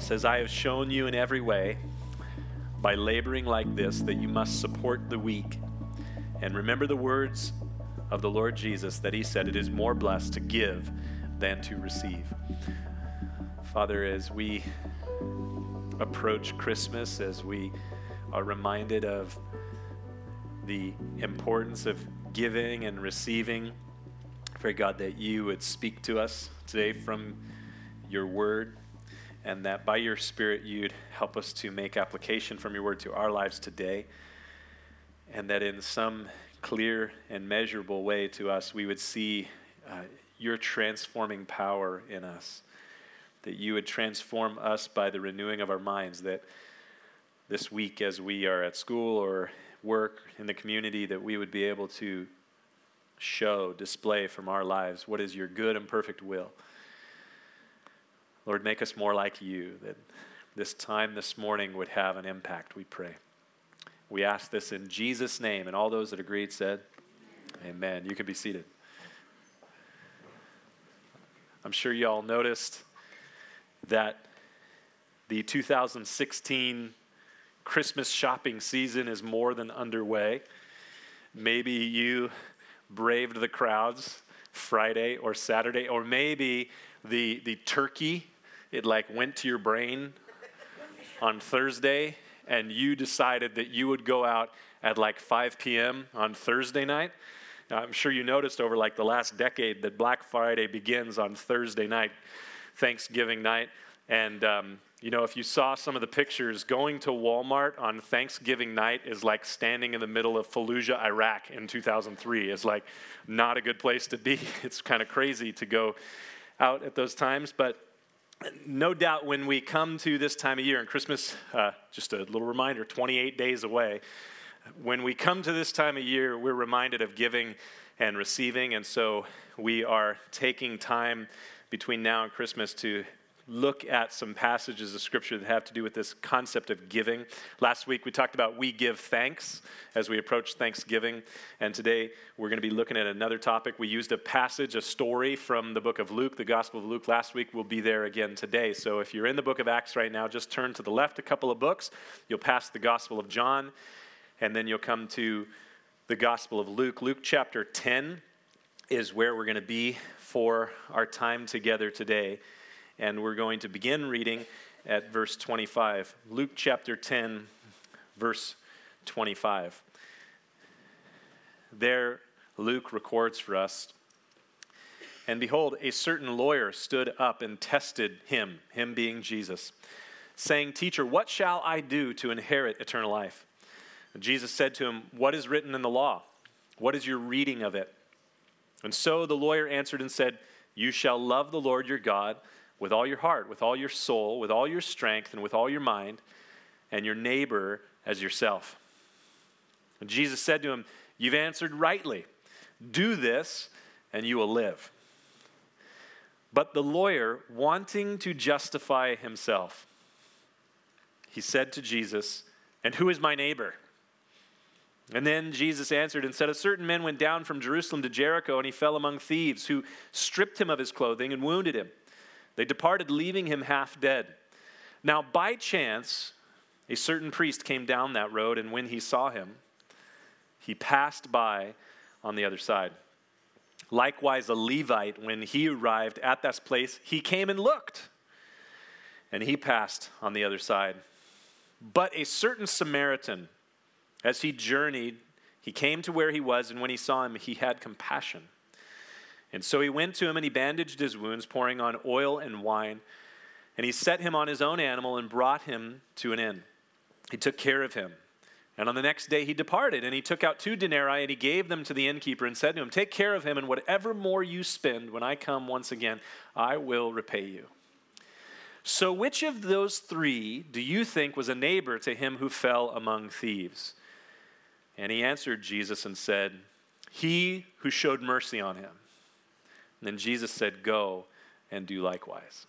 says, I have shown you in every way, by laboring like this, that you must support the weak. And remember the words of the Lord Jesus that he said, it is more blessed to give than to receive. Father, as we approach Christmas, as we are reminded of the importance of giving and receiving, I pray, God, that you would speak to us today from your word, and that by your Spirit you'd help us to make application from your word to our lives today, and that in some clear and measurable way to us we would see your transforming power in us, that you would transform us by the renewing of our minds, that this week as we are at school or work in the community, that we would be able to display from our lives what is your good and perfect will. Lord, make us more like you, that this time this morning would have an impact, we pray. We ask this in Jesus' name, and all those that agreed said, amen. You can be seated. I'm sure you all noticed that the 2016 Christmas shopping season is more than underway. Maybe you braved the crowds Friday or Saturday, or maybe the turkey, it like went to your brain on Thursday, and you decided that you would go out at like 5 p.m. on Thursday night. Now, I'm sure you noticed over like the last decade that Black Friday begins on Thursday night, Thanksgiving night. And, if you saw some of the pictures, going to Walmart on Thanksgiving night is like standing in the middle of Fallujah, Iraq in 2003. It's like not a good place to be. It's kind of crazy to go out at those times. But no doubt when we come to this time of year, and Christmas, just a little reminder, 28 days away. When we come to this time of year, we're reminded of giving and receiving. And so we are taking time between now and Christmas to look at some passages of Scripture that have to do with this concept of giving. Last week we talked about we give thanks as we approach Thanksgiving, and today we're going to be looking at another topic. We used a story from the book of Luke, the Gospel of Luke last week. We'll be there again today. So if you're in the book of Acts right now, just turn to the left a couple of books. You'll pass the Gospel of John, and then you'll come to the Gospel of Luke. Luke chapter 10 is where we're going to be for our time together today. And we're going to begin reading at verse 25. Luke chapter 10, verse 25. There, Luke records for us, and behold, a certain lawyer stood up and tested him being Jesus, saying, Teacher, what shall I do to inherit eternal life? And Jesus said to him, What is written in the law? What is your reading of it? And so the lawyer answered and said, You shall love the Lord your God with all your heart, with all your soul, with all your strength, and with all your mind, and your neighbor as yourself. And Jesus said to him, You've answered rightly. Do this, and you will live. But the lawyer, wanting to justify himself, he said to Jesus, And who is my neighbor? And then Jesus answered and said, A certain man went down from Jerusalem to Jericho, and he fell among thieves, who stripped him of his clothing and wounded him. They departed, leaving him half dead. Now, by chance, a certain priest came down that road, and when he saw him, he passed by on the other side. Likewise, a Levite, when he arrived at that place, he came and looked, and he passed on the other side. But a certain Samaritan, as he journeyed, he came to where he was, and when he saw him, he had compassion. And so he went to him, and he bandaged his wounds, pouring on oil and wine. And he set him on his own animal and brought him to an inn. He took care of him. And on the next day he departed, and he took out 2 denarii, and he gave them to the innkeeper and said to him, Take care of him, and whatever more you spend, when I come once again, I will repay you. So which of those 3 do you think was a neighbor to him who fell among thieves? And he answered Jesus and said, He who showed mercy on him. And then Jesus said, Go and do likewise.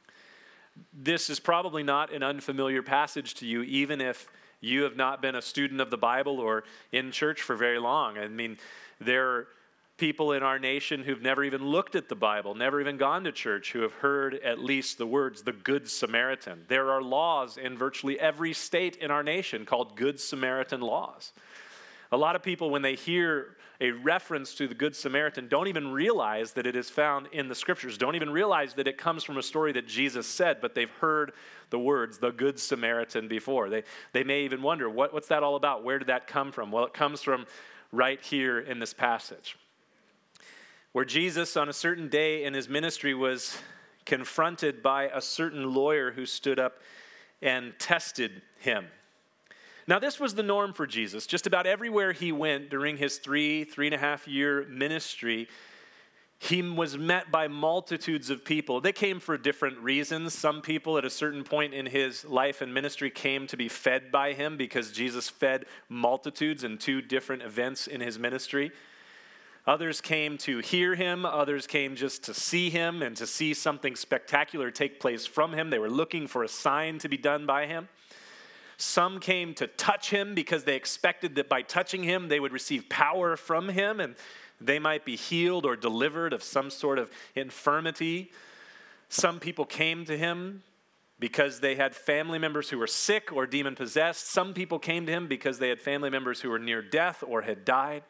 This is probably not an unfamiliar passage to you, even if you have not been a student of the Bible or in church for very long. I mean, there people in our nation who've never even looked at the Bible, never even gone to church, who have heard at least the words, the Good Samaritan. There are laws in virtually every state in our nation called Good Samaritan laws. A lot of people, when they hear a reference to the Good Samaritan, don't even realize that it is found in the Scriptures, don't even realize that it comes from a story that Jesus said, but they've heard the words, the Good Samaritan, before. They may even wonder, what's that all about? Where did that come from? Well, it comes from right here in this passage, where Jesus, on a certain day in his ministry, was confronted by a certain lawyer who stood up and tested him. Now, this was the norm for Jesus. Just about everywhere he went during his 3.5 year ministry, he was met by multitudes of people. They came for different reasons. Some people at a certain point in his life and ministry came to be fed by him because Jesus fed multitudes in 2 different events in his ministry. Others came to hear him. Others came just to see him and to see something spectacular take place from him. They were looking for a sign to be done by him. Some came to touch him because they expected that by touching him, they would receive power from him and they might be healed or delivered of some sort of infirmity. Some people came to him because they had family members who were sick or demon-possessed. Some people came to him because they had family members who were near death or had died.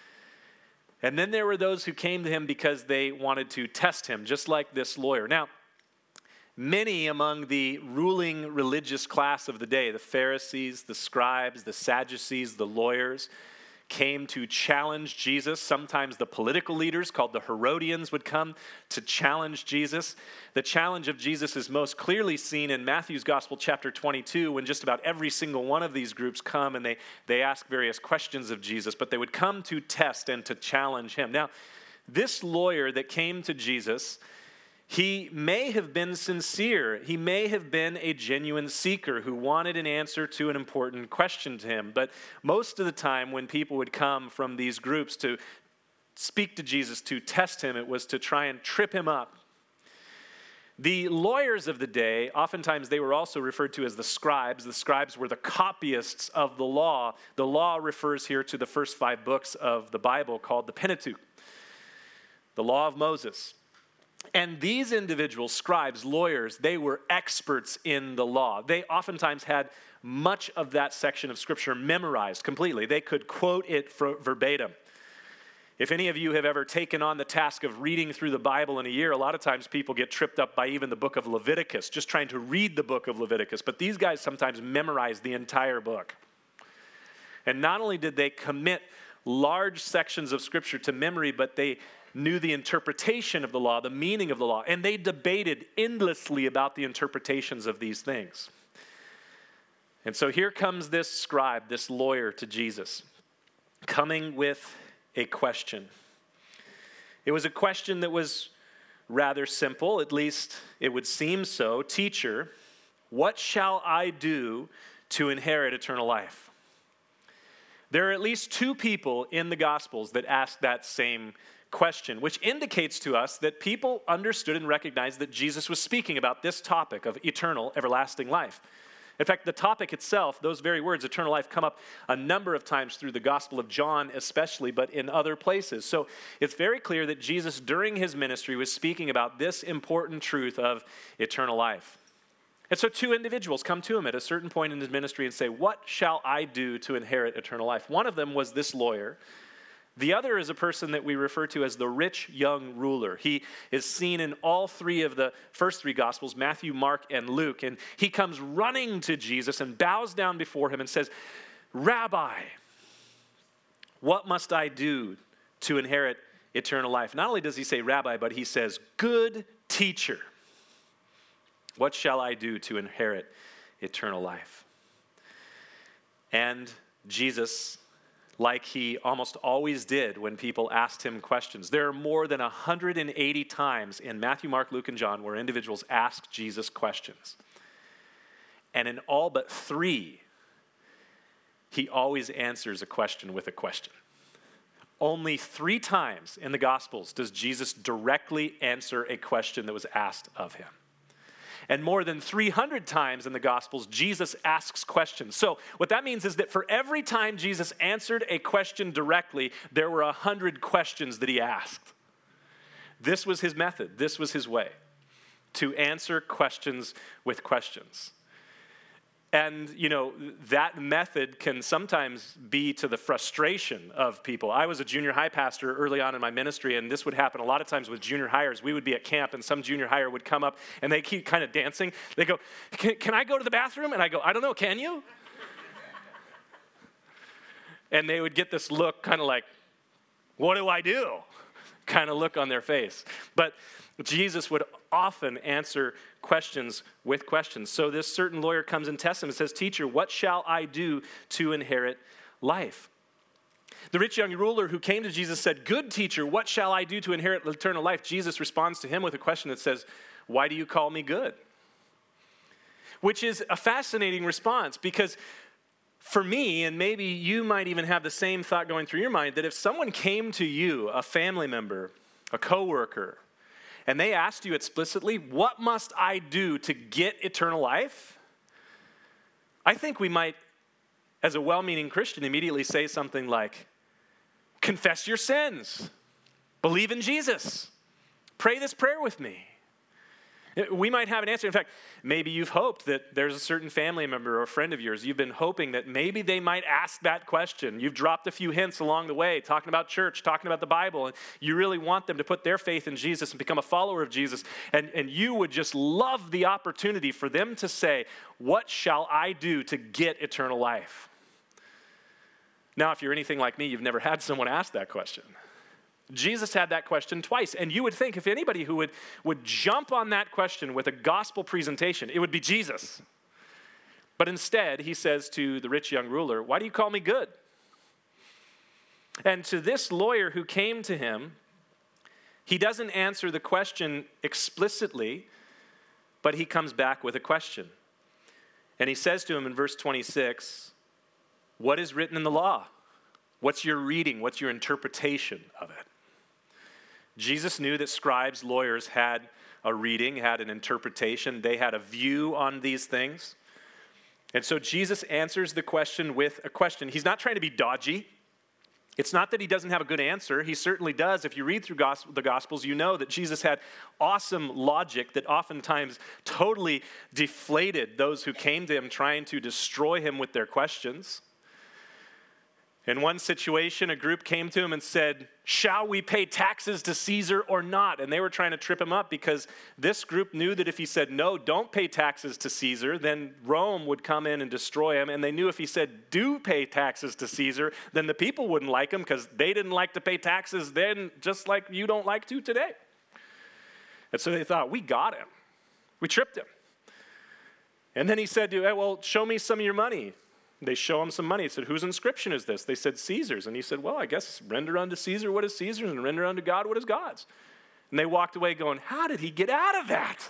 And then there were those who came to him because they wanted to test him, just like this lawyer. Now, many among the ruling religious class of the day, the Pharisees, the scribes, the Sadducees, the lawyers, came to challenge Jesus. Sometimes the political leaders, called the Herodians, would come to challenge Jesus. The challenge of Jesus is most clearly seen in Matthew's Gospel, chapter 22, when just about every single one of these groups come and they ask various questions of Jesus, but they would come to test and to challenge him. Now, this lawyer that came to Jesus, he may have been sincere. He may have been a genuine seeker who wanted an answer to an important question to him. But most of the time when people would come from these groups to speak to Jesus, to test him, it was to try and trip him up. The lawyers of the day, oftentimes they were also referred to as the scribes. The scribes were the copyists of the law. The law refers here to the first 5 books of the Bible called the Pentateuch, the law of Moses. And these individuals, scribes, lawyers, they were experts in the law. They oftentimes had much of that section of Scripture memorized completely. They could quote it verbatim. If any of you have ever taken on the task of reading through the Bible in a year, a lot of times people get tripped up by even the book of Leviticus, just trying to read the book of Leviticus. But these guys sometimes memorized the entire book. And not only did they commit large sections of Scripture to memory, but they knew the interpretation of the law, the meaning of the law, and they debated endlessly about the interpretations of these things. And so here comes this scribe, this lawyer to Jesus, coming with a question. It was a question that was rather simple, at least it would seem so. Teacher, what shall I do to inherit eternal life? There are at least 2 people in the Gospels that ask that same question, which indicates to us that people understood and recognized that Jesus was speaking about this topic of eternal, everlasting life. In fact, the topic itself, those very words, eternal life, come up a number of times through the Gospel of John especially, but in other places. So it's very clear that Jesus, during his ministry, was speaking about this important truth of eternal life. And so 2 individuals come to him at a certain point in his ministry and say, what shall I do to inherit eternal life? One of them was this lawyer. The other is a person that we refer to as the rich young ruler. He is seen in all 3 of the first 3 Gospels, Matthew, Mark, and Luke. And he comes running to Jesus and bows down before him and says, Rabbi, what must I do to inherit eternal life? Not only does he say rabbi, but he says, good teacher, what shall I do to inherit eternal life? And Jesus, like he almost always did when people asked him questions. There are more than 180 times in Matthew, Mark, Luke, and John where individuals ask Jesus questions. And in all but 3, he always answers a question with a question. Only 3 times in the Gospels does Jesus directly answer a question that was asked of him. And more than 300 times in the Gospels, Jesus asks questions. So what that means is that for every time Jesus answered a question directly, there were 100 questions that he asked. This was his method. This was his way, to answer questions with questions. And, that method can sometimes be to the frustration of people. I was a junior high pastor early on in my ministry, and this would happen a lot of times with junior hires. We would be at camp, and some junior hire would come up, and they keep kind of dancing. They go, can I go to the bathroom? And I go, I don't know, can you? And they would get this look kind of like, what do I do? Kind of look on their face. But Jesus would often answer questions with questions. So this certain lawyer comes and tests him and says, "Teacher, what shall I do to inherit life?" The rich young ruler who came to Jesus said, "Good teacher, what shall I do to inherit eternal life?" Jesus responds to him with a question that says, "Why do you call me good?" Which is a fascinating response, because for me, and maybe you might even have the same thought going through your mind, that if someone came to you, a family member, a coworker, and they asked you explicitly, "What must I do to get eternal life?" I think we might, as a well-meaning Christian, immediately say something like, "Confess your sins, believe in Jesus, pray this prayer with me." We might have an answer. In fact, maybe you've hoped that there's a certain family member or a friend of yours. You've been hoping that maybe they might ask that question. You've dropped a few hints along the way, talking about church, talking about the Bible, and you really want them to put their faith in Jesus and become a follower of Jesus. And you would just love the opportunity for them to say, "What shall I do to get eternal life?" Now, if you're anything like me, you've never had someone ask that question. Jesus had that question twice, and you would think if anybody who would jump on that question with a gospel presentation, it would be Jesus. But instead, he says to the rich young ruler, "Why do you call me good?" And to this lawyer who came to him, he doesn't answer the question explicitly, but he comes back with a question. And he says to him in verse 26, "What is written in the law? What's your reading? What's your interpretation of it?" Jesus knew that scribes, lawyers had a reading, had an interpretation. They had a view on these things. And so Jesus answers the question with a question. He's not trying to be dodgy. It's not that he doesn't have a good answer. He certainly does. If you read through the Gospels, you know that Jesus had awesome logic that oftentimes totally deflated those who came to him trying to destroy him with their questions. In one situation, a group came to him and said, "Shall we pay taxes to Caesar or not?" And they were trying to trip him up because this group knew that if he said, "No, don't pay taxes to Caesar," then Rome would come in and destroy him. And they knew if he said, "Do pay taxes to Caesar," then the people wouldn't like him because they didn't like to pay taxes then, just like you don't like to today. And so they thought, "We got him. We tripped him." And then he said to him, "Well, show me some of your money." They show him some money. He said, "Whose inscription is this?" They said, "Caesar's." And he said, "Well, I guess render unto Caesar what is Caesar's and render unto God what is God's." And they walked away going, how did he get out of that?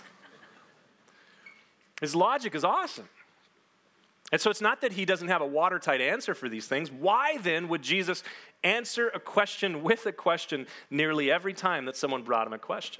His logic is awesome. And so it's not that he doesn't have a watertight answer for these things. Why then would Jesus answer a question with a question nearly every time that someone brought him a question?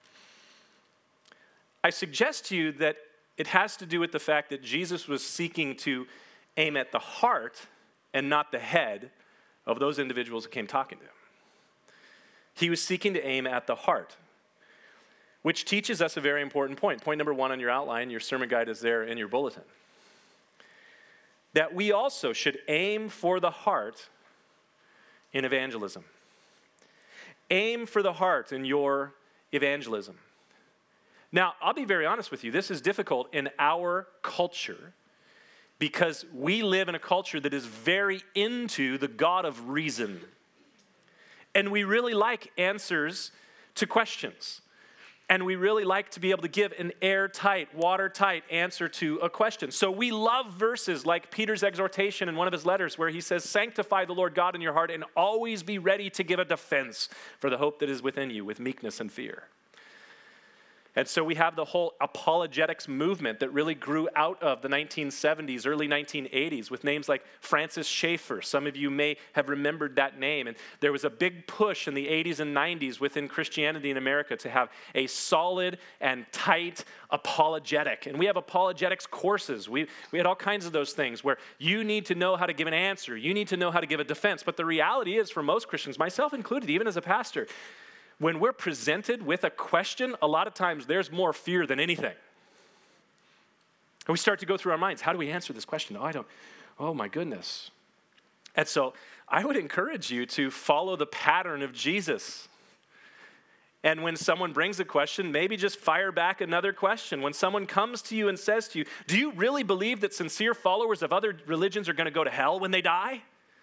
I suggest to you that it has to do with the fact that Jesus was seeking to aim at the heart and not the head of those individuals who came talking to him. He was seeking to aim at the heart, which teaches us a very important point. Point number 1 on your outline, your sermon guide is there in your bulletin. That we also should aim for the heart in evangelism. Aim for the heart in your evangelism. Now, I'll be very honest with you. This is difficult in our culture because we live in a culture that is very into the God of reason. And we really like answers to questions. And we really like to be able to give an airtight, watertight answer to a question. So we love verses like Peter's exhortation in one of his letters where he says, "Sanctify the Lord God in your heart and always be ready to give a defense for the hope that is within you with meekness and fear." And so we have the whole apologetics movement that really grew out of the 1970s, early 1980s with names like Francis Schaeffer. Some of you may have remembered that name. And there was a big push in the 80s and 90s within Christianity in America to have a solid and tight apologetic. And we have apologetics courses. We had all kinds of those things where you need to know how to give an answer. You need to know how to give a defense. But the reality is for most Christians, myself included, even as a pastor, when we're presented with a question, a lot of times there's more fear than anything. And we start to go through our minds, how do we answer this question? Oh my goodness. And so I would encourage you to follow the pattern of Jesus. And when someone brings a question, maybe just fire back another question. When someone comes to you and says to you, do you really believe that sincere followers of other religions are going to go to hell when they die?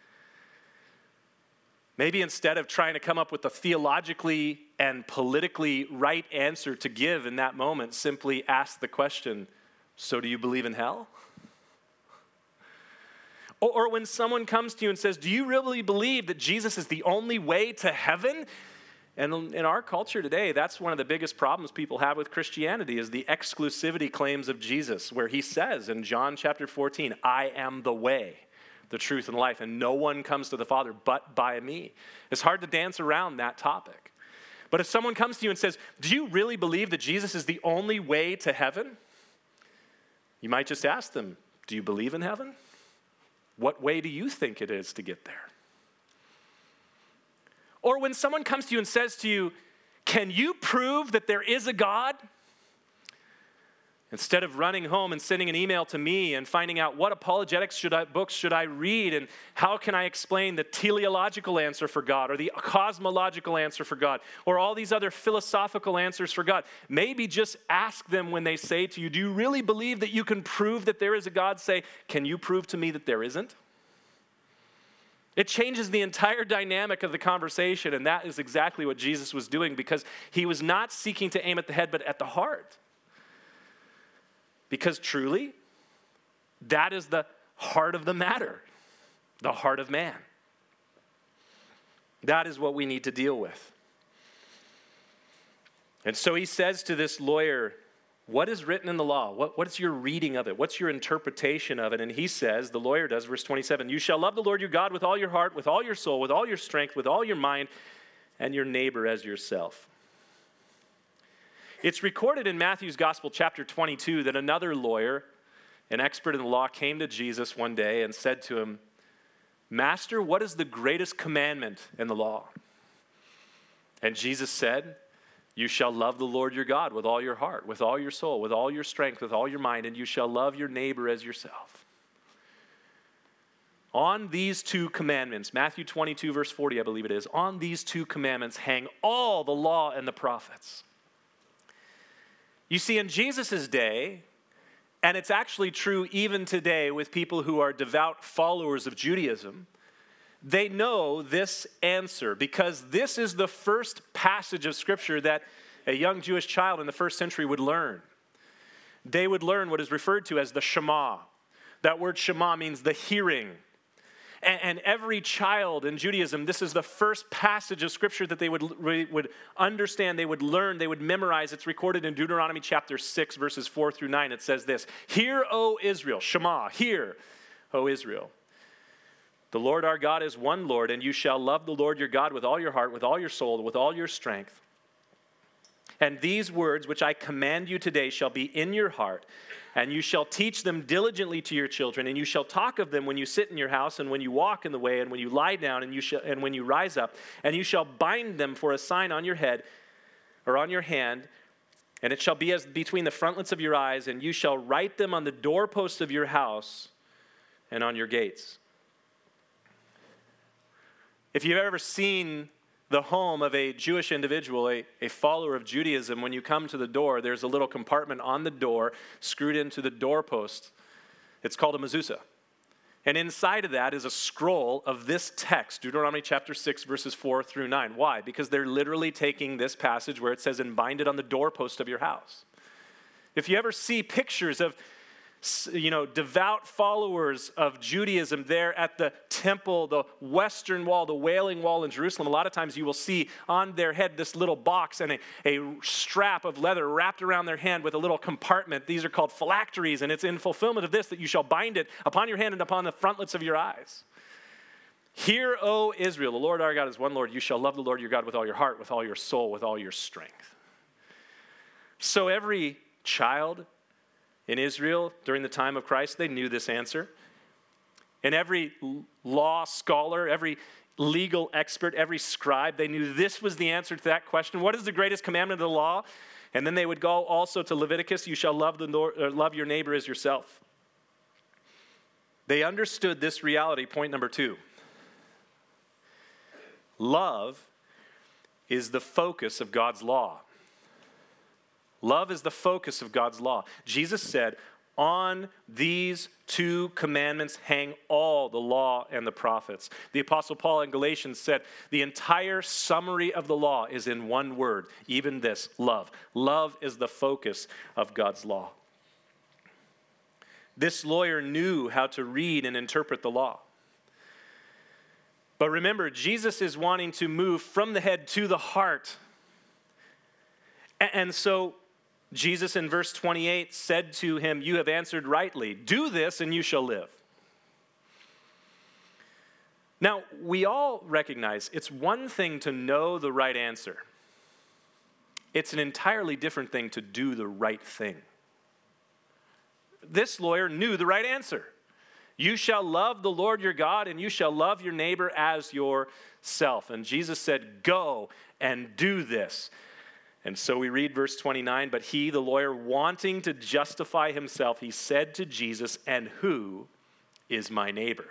Maybe instead of trying to come up with a theologically and politically right answer to give in that moment, simply ask the question, so do you believe in hell? Or when someone comes to you and says, do you really believe that Jesus is the only way to heaven? And in our culture today, that's one of the biggest problems people have with Christianity is the exclusivity claims of Jesus, where he says in John chapter 14, I am the way, the truth, and life, and no one comes to the Father but by me. It's hard to dance around that topic. But if someone comes to you and says, do you really believe that Jesus is the only way to heaven? You might just ask them, do you believe in heaven? What way do you think it is to get there? Or when someone comes to you and says to you, can you prove that there is a God? Instead of running home and sending an email to me and finding out what apologetics books should I read and how can I explain the teleological answer for God or the cosmological answer for God or all these other philosophical answers for God, maybe just ask them when they say to you, do you really believe that you can prove that there is a God? Say, can you prove to me that there isn't? It changes the entire dynamic of the conversation, and that is exactly what Jesus was doing because he was not seeking to aim at the head but at the heart. Because truly, that is the heart of the matter, the heart of man. That is what we need to deal with. And so he says to this lawyer, what is written in the law? What is your reading of it? What's your interpretation of it? And he says, the lawyer does, verse 27, you shall love the Lord your God with all your heart, with all your soul, with all your strength, with all your mind, and your neighbor as yourself. It's recorded in Matthew's Gospel, chapter 22, that another lawyer, an expert in the law, came to Jesus one day and said to him, Master, what is the greatest commandment in the law? And Jesus said, you shall love the Lord your God with all your heart, with all your soul, with all your strength, with all your mind, and you shall love your neighbor as yourself. On these two commandments, Matthew 22, verse 40, I believe it is, on these two commandments hang all the law and the prophets. You see, in Jesus' day, and it's actually true even today with people who are devout followers of Judaism, they know this answer because this is the first passage of Scripture that a young Jewish child in the first century would learn. They would learn what is referred to as the Shema. That word Shema means the hearing. And every child in Judaism, this is the first passage of Scripture that they would understand, they would learn, they would memorize. It's recorded in Deuteronomy chapter 6, verses 4 through 9. It says this, Hear, O Israel, Shema, hear, O Israel. The Lord our God is one Lord, and you shall love the Lord your God with all your heart, with all your soul, with all your strength. And these words which I command you today shall be in your heart, and you shall teach them diligently to your children, and you shall talk of them when you sit in your house, and when you walk in the way, and when you lie down, and when you rise up, and you shall bind them for a sign on your head or on your hand, and it shall be as between the frontlets of your eyes, and you shall write them on the doorposts of your house and on your gates. If you've ever seen the home of a Jewish individual, a follower of Judaism, when you come to the door, there's a little compartment on the door screwed into the doorpost. It's called a mezuzah. And inside of that is a scroll of this text, Deuteronomy chapter 6, verses 4 through 9. Why? Because they're literally taking this passage where it says, and bind it on the doorpost of your house. If you ever see pictures of devout followers of Judaism there at the temple, the Western Wall, the Wailing Wall in Jerusalem, a lot of times you will see on their head this little box and a strap of leather wrapped around their hand with a little compartment. These are called phylacteries, and it's in fulfillment of this that you shall bind it upon your hand and upon the frontlets of your eyes. Hear, O Israel, the Lord our God is one Lord. You shall love the Lord your God with all your heart, with all your soul, with all your strength. So every child in Israel during the time of Christ, they knew this answer. And every law scholar, every legal expert, every scribe, they knew this was the answer to that question. What is the greatest commandment of the law? And then they would go also to Leviticus, you shall love your neighbor as yourself. They understood this reality, point number 2. Love is the focus of God's law. Love is the focus of God's law. Jesus said, on these 2 commandments hang all the law and the prophets. The Apostle Paul in Galatians said, the entire summary of the law is in one word, even this, love. Love is the focus of God's law. This lawyer knew how to read and interpret the law. But remember, Jesus is wanting to move from the head to the heart. And so Jesus in verse 28 said to him, you have answered rightly. Do this and you shall live. Now, we all recognize it's one thing to know the right answer. It's an entirely different thing to do the right thing. This lawyer knew the right answer. You shall love the Lord your God and you shall love your neighbor as yourself. And Jesus said, go and do this. And so we read verse 29, but he, the lawyer, wanting to justify himself, he said to Jesus, and who is my neighbor?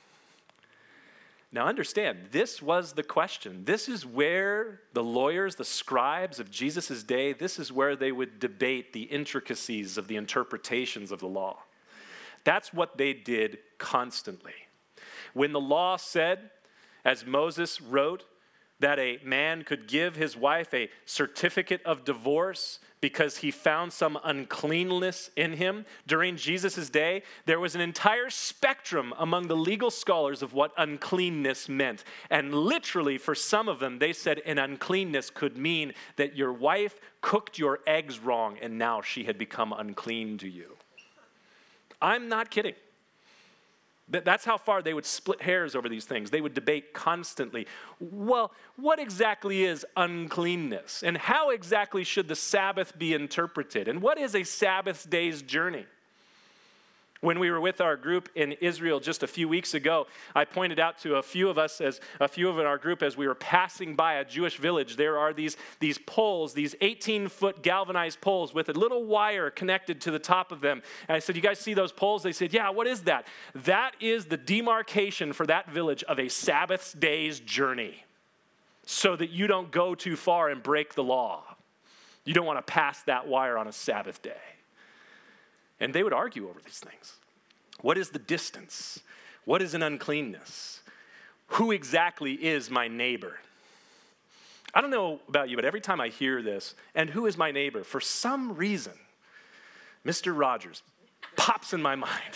Now understand, this was the question. This is where the lawyers, the scribes of Jesus' day, this is where they would debate the intricacies of the interpretations of the law. That's what they did constantly. When the law said, as Moses wrote, that a man could give his wife a certificate of divorce because he found some uncleanness in him. During Jesus' day, there was an entire spectrum among the legal scholars of what uncleanness meant. And literally, for some of them, they said an uncleanness could mean that your wife cooked your eggs wrong and now she had become unclean to you. I'm not kidding. That's how far they would split hairs over these things. They would debate constantly. Well, what exactly is uncleanness? And how exactly should the Sabbath be interpreted? And what is a Sabbath day's journey? When we were with our group in Israel just a few weeks ago, I pointed out to a few of our group as we were passing by a Jewish village, there are these poles, these 18-foot galvanized poles with a little wire connected to the top of them. And I said, you guys see those poles? They said, yeah, what is that? That is the demarcation for that village of a Sabbath day's journey so that you don't go too far and break the law. You don't want to pass that wire on a Sabbath day. And they would argue over these things. What is the distance? What is an uncleanness? Who exactly is my neighbor? I don't know about you, but every time I hear this, and who is my neighbor, for some reason, Mr. Rogers pops in my mind.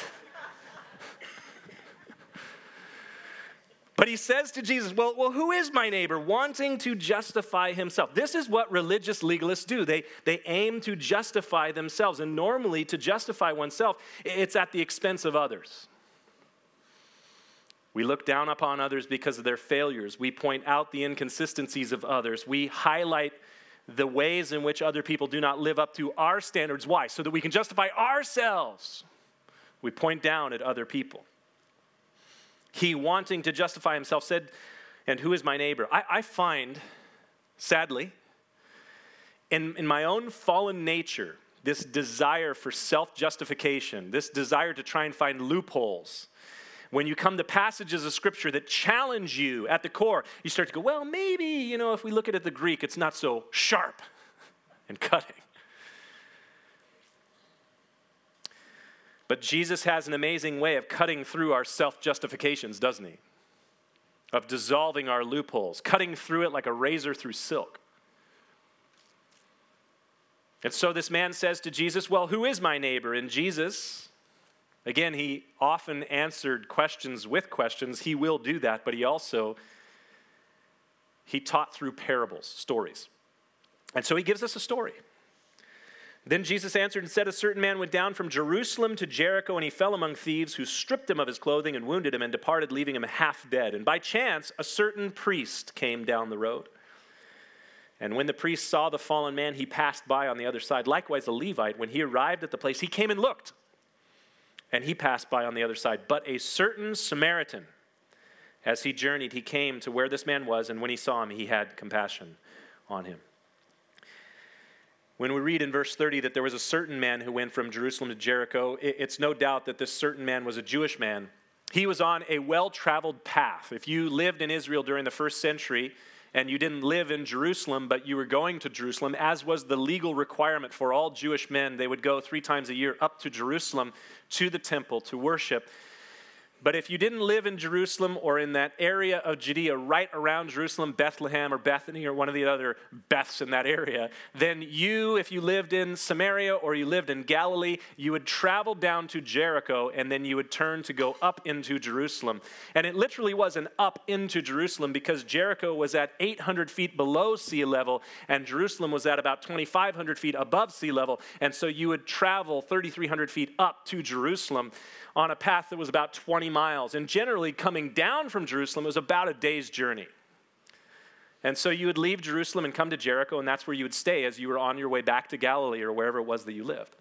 But he says to Jesus, well, who is my neighbor? Wanting to justify himself. This is what religious legalists do. They aim to justify themselves. And normally, to justify oneself, it's at the expense of others. We look down upon others because of their failures. We point out the inconsistencies of others. We highlight the ways in which other people do not live up to our standards. Why? So that we can justify ourselves. We point down at other people. He, wanting to justify himself, said, and who is my neighbor? I find, sadly, in my own fallen nature, this desire for self-justification, this desire to try and find loopholes. When you come to passages of Scripture that challenge you at the core, you start to go, well, maybe, if we look at it the Greek, it's not so sharp and cutting. But Jesus has an amazing way of cutting through our self-justifications, doesn't he? Of dissolving our loopholes, cutting through it like a razor through silk. And so this man says to Jesus, well, who is my neighbor? And Jesus Again, he often answered questions with questions. He will do that, but he taught through parables, stories. And so he gives us a story. Then Jesus answered and said, a certain man went down from Jerusalem to Jericho, and he fell among thieves who stripped him of his clothing and wounded him and departed, leaving him half dead. And by chance, a certain priest came down the road. And when the priest saw the fallen man, he passed by on the other side. Likewise, the Levite, when he arrived at the place, he came and looked. And he passed by on the other side. But a certain Samaritan, as he journeyed, he came to where this man was, and when he saw him, he had compassion on him. When we read in verse 30 that there was a certain man who went from Jerusalem to Jericho, it's no doubt that this certain man was a Jewish man. He was on a well-traveled path. If you lived in Israel during the first century and you didn't live in Jerusalem, but you were going to Jerusalem, as was the legal requirement for all Jewish men, they would go 3 times a year up to Jerusalem to the temple to worship. But if you didn't live in Jerusalem or in that area of Judea right around Jerusalem, Bethlehem or Bethany or one of the other Beths in that area, then you, if you lived in Samaria or you lived in Galilee, you would travel down to Jericho and then you would turn to go up into Jerusalem. And it literally was an up into Jerusalem because Jericho was at 800 feet below sea level and Jerusalem was at about 2,500 feet above sea level. And so you would travel 3,300 feet up to Jerusalem on a path that was about 20 miles. And generally, coming down from Jerusalem was about a day's journey. And so you would leave Jerusalem and come to Jericho, and that's where you would stay as you were on your way back to Galilee or wherever it was that you lived.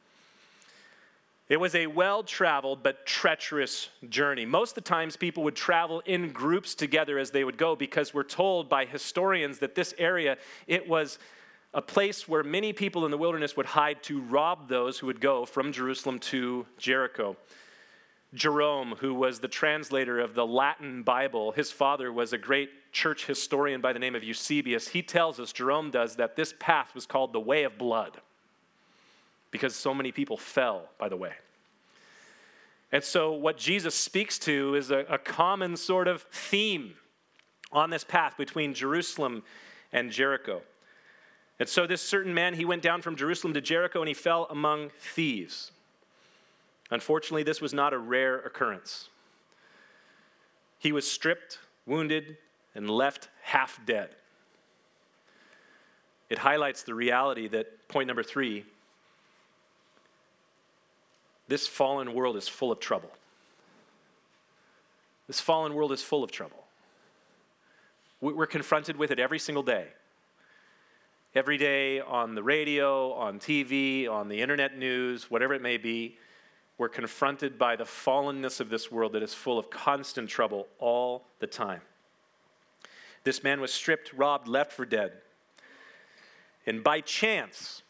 It was a well-traveled but treacherous journey. Most of the times, people would travel in groups together as they would go because we're told by historians that this area, it was a place where many people in the wilderness would hide to rob those who would go from Jerusalem to Jericho. Jerome, who was the translator of the Latin Bible, his father was a great church historian by the name of Eusebius. He tells us, Jerome does, that this path was called the Way of Blood because so many people fell by the way. And so what Jesus speaks to is a common sort of theme on this path between Jerusalem and Jericho. And so this certain man, he went down from Jerusalem to Jericho and he fell among thieves. Unfortunately, this was not a rare occurrence. He was stripped, wounded, and left half dead. It highlights the reality that, point number 3, this fallen world is full of trouble. This fallen world is full of trouble. We're confronted with it every single day. Every day on the radio, on TV, on the internet news, whatever it may be, we're confronted by the fallenness of this world that is full of constant trouble all the time. This man was stripped, robbed, left for dead. And by chance,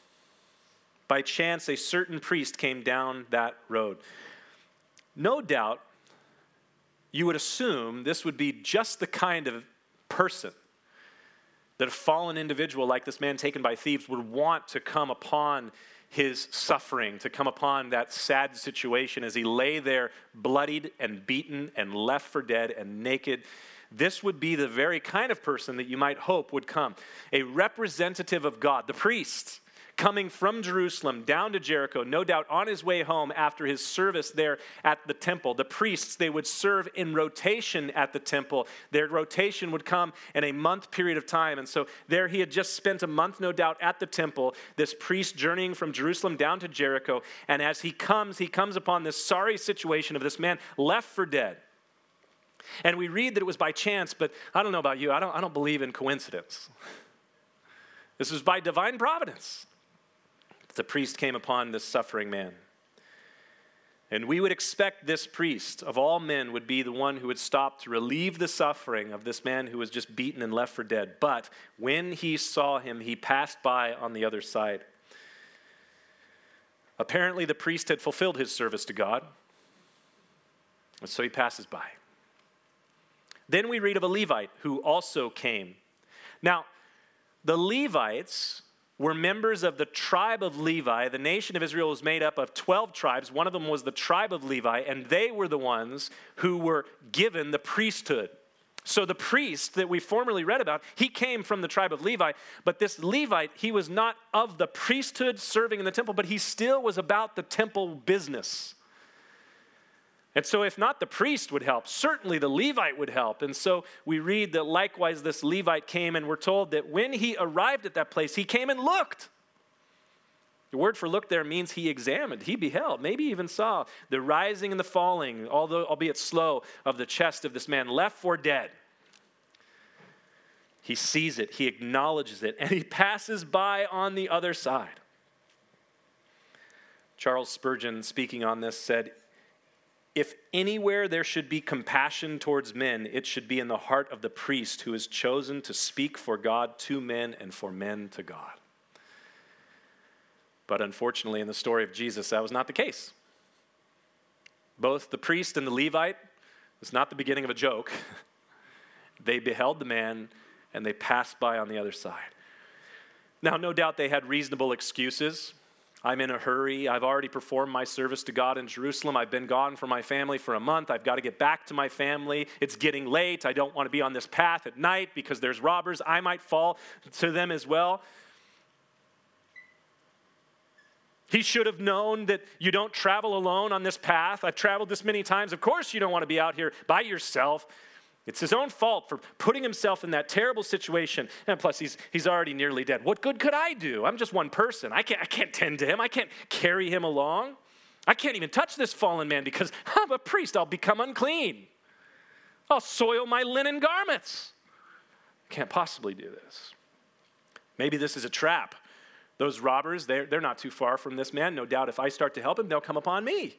a certain priest came down that road. No doubt, you would assume this would be just the kind of person that a fallen individual like this man taken by thieves would want to come upon his suffering, to come upon that sad situation as he lay there bloodied and beaten and left for dead and naked. This would be the very kind of person that you might hope would come. A representative of God, the priest, coming from Jerusalem down to Jericho, no doubt on his way home after his service there at the temple. The priests, they would serve in rotation at the temple. Their rotation would come in a month period of time. And so there he had just spent a month, no doubt, at the temple, this priest journeying from Jerusalem down to Jericho. And as he comes upon this sorry situation of this man left for dead. And we read that it was by chance, but I don't know about you, I don't believe in coincidence. This was by divine providence. The priest came upon this suffering man. And we would expect this priest, of all men, would be the one who would stop to relieve the suffering of this man who was just beaten and left for dead. But when he saw him, he passed by on the other side. Apparently, the priest had fulfilled his service to God, and so he passes by. Then we read of a Levite who also came. Now, the Levites were members of the tribe of Levi. The nation of Israel was made up of 12 tribes. One of them was the tribe of Levi, and they were the ones who were given the priesthood. So the priest that we formerly read about, he came from the tribe of Levi, but this Levite, he was not of the priesthood serving in the temple, but he still was about the temple business. And so if not the priest would help, certainly the Levite would help. And so we read that likewise this Levite came, and we're told that when he arrived at that place, he came and looked. The word for look there means he examined, he beheld, maybe even saw the rising and the falling, although albeit slow, of the chest of this man left for dead. He sees it, he acknowledges it, and he passes by on the other side. Charles Spurgeon, speaking on this, said, "If anywhere there should be compassion towards men, it should be in the heart of the priest who is chosen to speak for God to men and for men to God." But unfortunately, in the story of Jesus, that was not the case. Both the priest and the Levite, it's not the beginning of a joke. They beheld the man and they passed by on the other side. Now, no doubt they had reasonable excuses. I'm in a hurry. I've already performed my service to God in Jerusalem. I've been gone from my family for a month. I've got to get back to my family. It's getting late. I don't want to be on this path at night because there's robbers. I might fall to them as well. He should have known that you don't travel alone on this path. I've traveled this many times. Of course you don't want to be out here by yourself. It's his own fault for putting himself in that terrible situation. And plus, he's already nearly dead. What good could I do? I'm just one person. I can't tend to him. I can't carry him along. I can't even touch this fallen man because I'm a priest. I'll become unclean. I'll soil my linen garments. I can't possibly do this. Maybe this is a trap. Those robbers, they're not too far from this man. No doubt if I start to help him, they'll come upon me.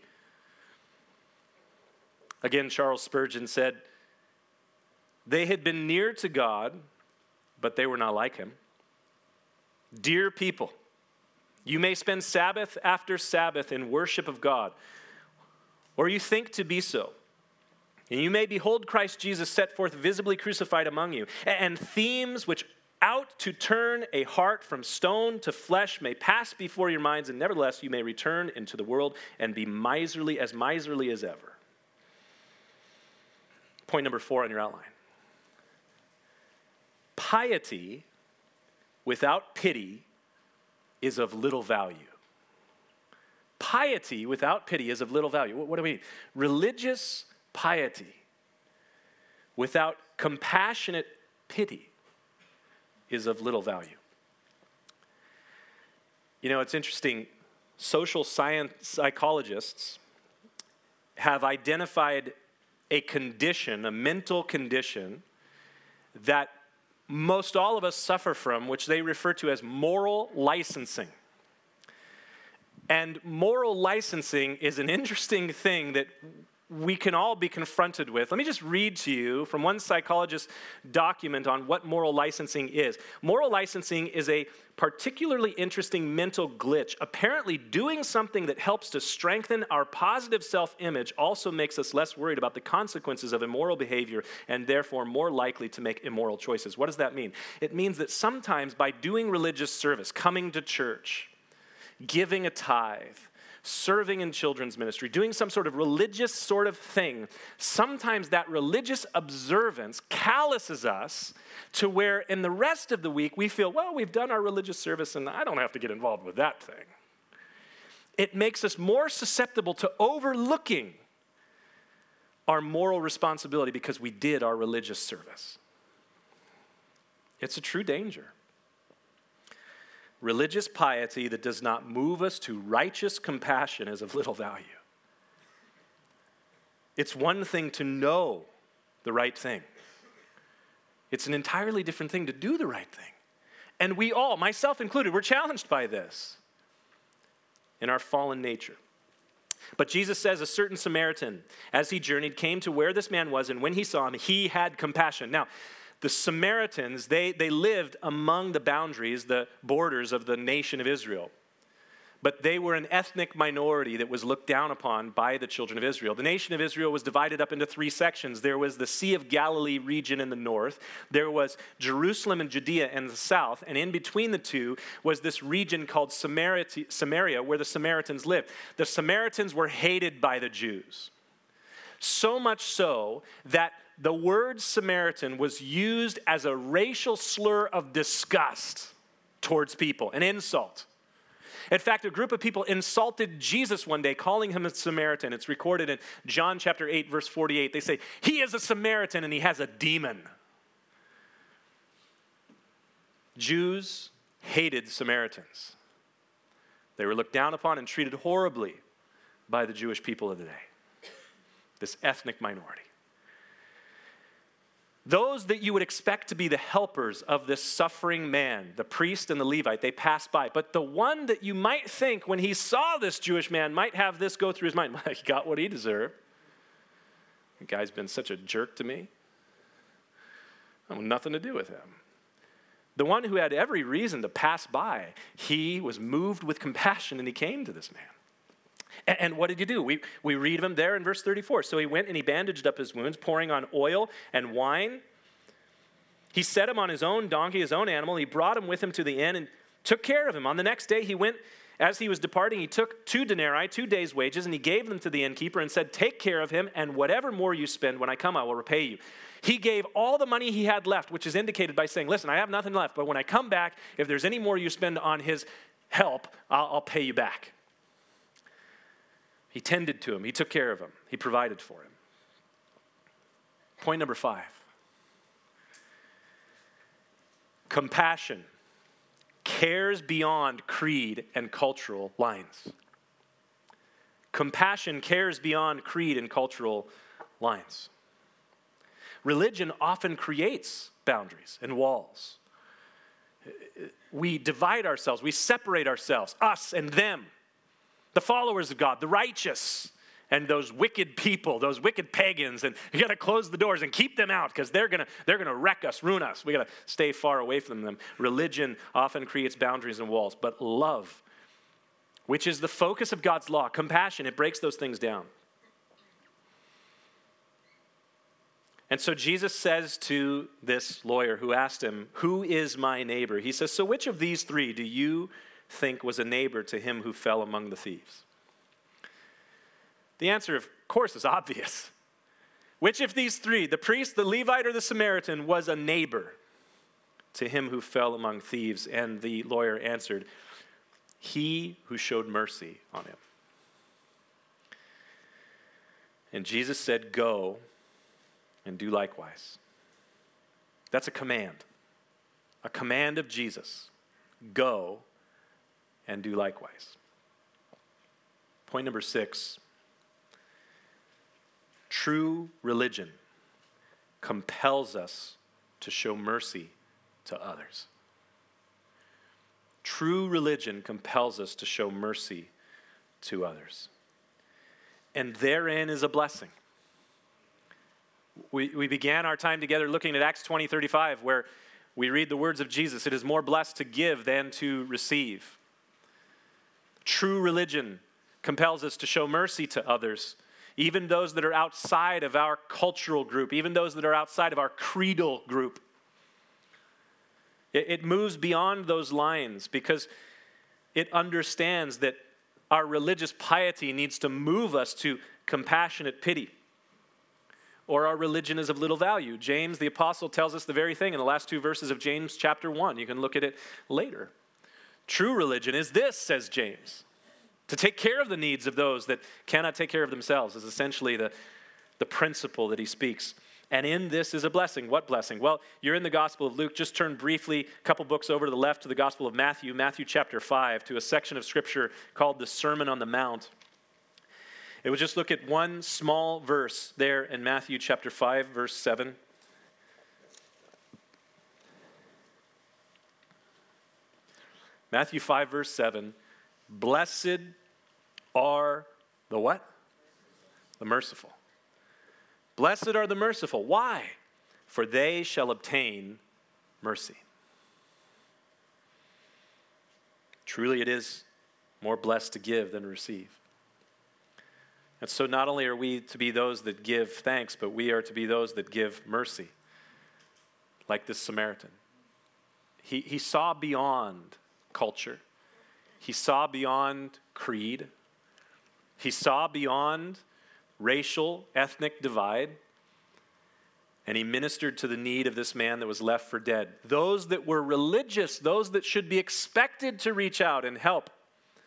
Again, Charles Spurgeon said, "They had been near to God, but they were not like him." Dear people, you may spend Sabbath after Sabbath in worship of God, or you think to be so. And you may behold Christ Jesus set forth visibly crucified among you, and themes which out to turn a heart from stone to flesh may pass before your minds, and nevertheless you may return into the world and be miserly as ever. Point number 4 on your outline. Piety without pity is of little value. Piety without pity is of little value. What do we mean? Religious piety without compassionate pity is of little value. You know, it's interesting. Social science psychologists have identified a condition, a mental condition, that most all of us suffer from, which they refer to as moral licensing. And moral licensing is an interesting thing that we can all be confronted with. Let me just read to you from one psychologist's document on what moral licensing is. Moral licensing is a particularly interesting mental glitch. Apparently, doing something that helps to strengthen our positive self-image also makes us less worried about the consequences of immoral behavior and therefore more likely to make immoral choices. What does that mean? It means that sometimes by doing religious service, coming to church, giving a tithe, serving in children's ministry, doing some sort of religious sort of thing, sometimes that religious observance calluses us to where in the rest of the week we feel, well, we've done our religious service and I don't have to get involved with that thing. It makes us more susceptible to overlooking our moral responsibility because we did our religious service. It's a true danger. Religious piety that does not move us to righteous compassion is of little value. It's one thing to know the right thing. It's an entirely different thing to do the right thing. And we all, myself included, we're challenged by this in our fallen nature. But Jesus says a certain Samaritan, as he journeyed, came to where this man was, and when he saw him, he had compassion. Now, the Samaritans, they lived among the boundaries, the borders of the nation of Israel. But they were an ethnic minority that was looked down upon by the children of Israel. The nation of Israel was divided up into 3 sections. There was the Sea of Galilee region in the north. There was Jerusalem and Judea in the south. And in between the two was this region called Samaria, where the Samaritans lived. The Samaritans were hated by the Jews. So much so that the word Samaritan was used as a racial slur of disgust towards people, an insult. In fact, a group of people insulted Jesus one day, calling him a Samaritan. It's recorded in John chapter 8, verse 48. They say, he is a Samaritan and he has a demon. Jews hated Samaritans. They were looked down upon and treated horribly by the Jewish people of the day, this ethnic minority. Those that you would expect to be the helpers of this suffering man, the priest and the Levite, they passed by. But the one that you might think when he saw this Jewish man might have this go through his mind, well, he got what he deserved. The guy's been such a jerk to me. I want nothing to do with him. The one who had every reason to pass by, he was moved with compassion and he came to this man. And what did he do? We read of him there in verse 34. So he went and he bandaged up his wounds, pouring on oil and wine. He set him on his own donkey, his own animal. He brought him with him to the inn and took care of him. On the next day he went, as he was departing, he took 2 denarii, 2 days' wages, and he gave them to the innkeeper and said, take care of him, and whatever more you spend, when I come, I will repay you. He gave all the money he had left, which is indicated by saying, listen, I have nothing left, but when I come back, if there's any more you spend on his help, I'll pay you back. He tended to him. He took care of him. He provided for him. Point number 5. Compassion cares beyond creed and cultural lines. Compassion cares beyond creed and cultural lines. Religion often creates boundaries and walls. We divide ourselves. We separate ourselves, us and them. The followers of God, the righteous, and those wicked people, those wicked pagans, and you got to close the doors and keep them out because they're gonna wreck us, ruin us. We got to stay far away from them. Religion often creates boundaries and walls, but love, which is the focus of God's law, compassion, it breaks those things down. And so Jesus says to this lawyer who asked him, "Who is my neighbor?" He says, "So which of these 3 do you think was a neighbor to him who fell among the thieves?" The answer, of course, is obvious. Which of these 3, the priest, the Levite, or the Samaritan, was a neighbor to him who fell among thieves? And the lawyer answered, he who showed mercy on him. And Jesus said, go and do likewise. That's a command of Jesus. Go and do likewise. Point number 6. True religion compels us to show mercy to others. True religion compels us to show mercy to others. And therein is a blessing. We began our time together looking at Acts 20:35, where we read the words of Jesus. It is more blessed to give than to receive. True religion compels us to show mercy to others, even those that are outside of our cultural group, even those that are outside of our creedal group. It moves beyond those lines because it understands that our religious piety needs to move us to compassionate pity, or our religion is of little value. James, the apostle, tells us the very thing in the last 2 verses of James chapter 1. You can look at it later. True religion is this, says James. To take care of the needs of those that cannot take care of themselves is essentially the principle that he speaks. And in this is a blessing. What blessing? Well, you're in the Gospel of Luke. Just turn briefly a couple books over to the left to the Gospel of Matthew, Matthew chapter 5, to a section of Scripture called the Sermon on the Mount. It would just look at one small verse there in Matthew chapter 5, verse 7. Matthew 5, verse 7. Blessed are the what? The merciful. Blessed are the merciful. Why? For they shall obtain mercy. Truly it is more blessed to give than receive. And so not only are we to be those that give thanks, but we are to be those that give mercy, like this Samaritan. He saw beyond culture. He saw beyond creed. He saw beyond racial, ethnic divide. And he ministered to the need of this man that was left for dead. Those that were religious, those that should be expected to reach out and help,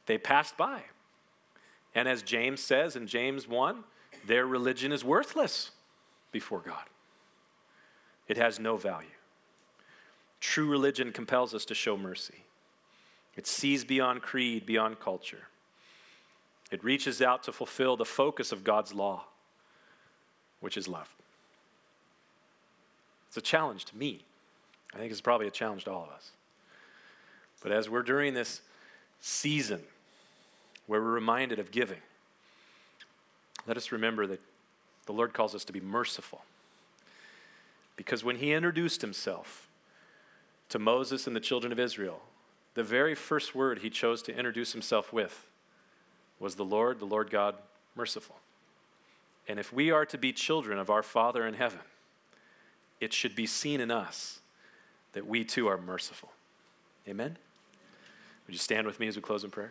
They passed by. And as James says in James 1, their religion is worthless before God. It has no value. True religion compels us to show mercy. It sees beyond creed, beyond culture. It reaches out to fulfill the focus of God's law, which is love. It's a challenge to me. I think it's probably a challenge to all of us. But as we're during this season where we're reminded of giving, let us remember that the Lord calls us to be merciful. Because when he introduced himself to Moses and the children of Israel, the very first word he chose to introduce himself with was the Lord God, merciful. And if we are to be children of our Father in heaven, it should be seen in us that we too are merciful. Amen? Would you stand with me as we close in prayer?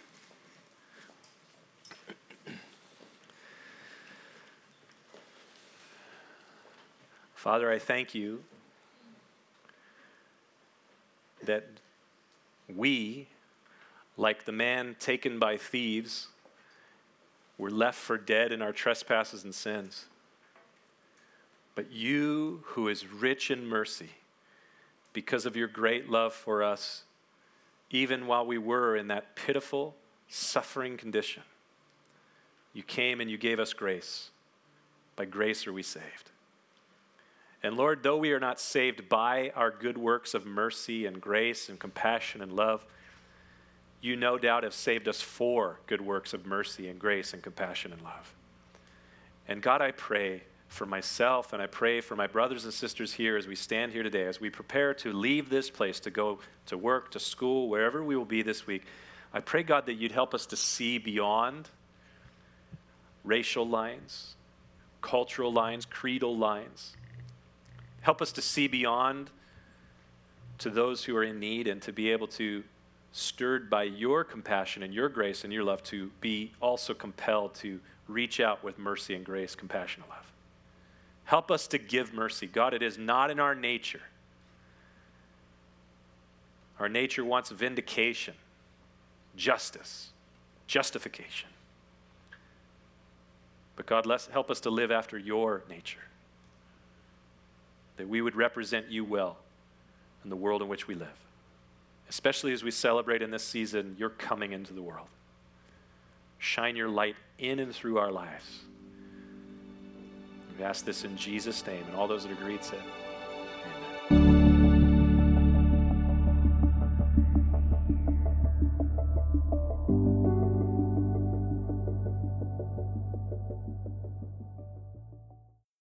Father, I thank you that we, like the man taken by thieves, were left for dead in our trespasses and sins. But you, who is rich in mercy, because of your great love for us, even while we were in that pitiful, suffering condition, you came and you gave us grace. By grace are we saved. And Lord, though we are not saved by our good works of mercy and grace and compassion and love, you no doubt have saved us for good works of mercy and grace and compassion and love. And God, I pray for myself and I pray for my brothers and sisters here as we stand here today, as we prepare to leave this place to go to work, to school, wherever we will be this week. I pray, God, that you'd help us to see beyond racial lines, cultural lines, creedal lines. Help us to see beyond to those who are in need and to be able to, stirred by your compassion and your grace and your love, to be also compelled to reach out with mercy and grace, compassion and love. Help us to give mercy. God, it is not in our nature. Our nature wants vindication, justice, justification. But God, help us to live after your nature, that we would represent you well in the world in which we live, especially as we celebrate in this season your coming into the world. Shine your light in and through our lives. We ask this in Jesus' name, and all those that agreed said,